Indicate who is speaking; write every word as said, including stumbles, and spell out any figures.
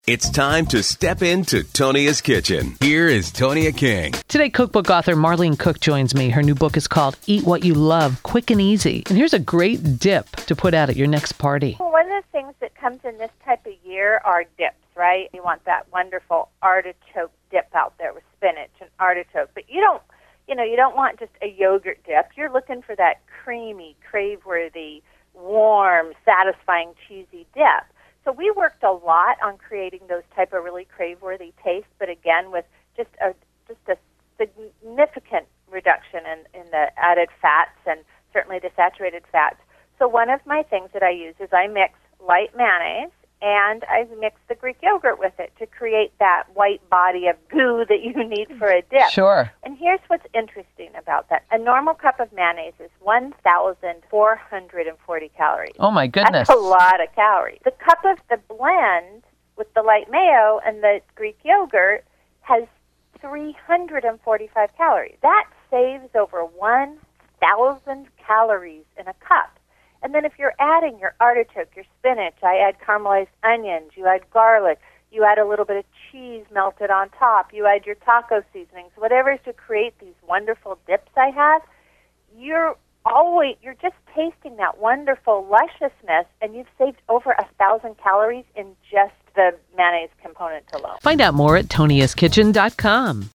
Speaker 1: It's time to step into Tonia's kitchen. Here is Tonia King.
Speaker 2: Today, cookbook author Marlene Cook joins me. Her new book is called Eat What You Love, Quick and Easy. And here's a great dip to put out at your next party.
Speaker 3: Well, one of the things that comes in this type of year are dips, right? You want that wonderful artichoke dip out there with spinach and artichoke. But you don't, you know, you don't want just a yogurt dip. You're looking for that creamy, crave-worthy, warm, satisfying, cheesy dip. So we worked a lot on creating those type of really crave-worthy tastes, but again, with just a just a significant reduction in, in the added fats and certainly the saturated fats. So one of my things that I use is I mix light mayonnaise and I mix the Greek yogurt with it to create that white body of goo that you need for a dip.
Speaker 2: Sure.
Speaker 3: And here's what's interesting about that. A normal cup of mayonnaise is one thousand four hundred forty calories.
Speaker 2: Oh, my goodness.
Speaker 3: That's a lot of calories. The cup of the blend with the light mayo and the Greek yogurt has three hundred forty-five calories. That saves over one thousand calories in a cup. And then if you're adding your artichoke, your spinach, I add caramelized onions, you add garlic, you add a little bit of cheese melted on top, you add your taco seasonings, whatever is to create these wonderful dips I have, you're always, you're just tasting that wonderful lusciousness, and you've saved over a thousand calories in just the mayonnaise component alone.
Speaker 2: Find out more at tonias kitchen dot com.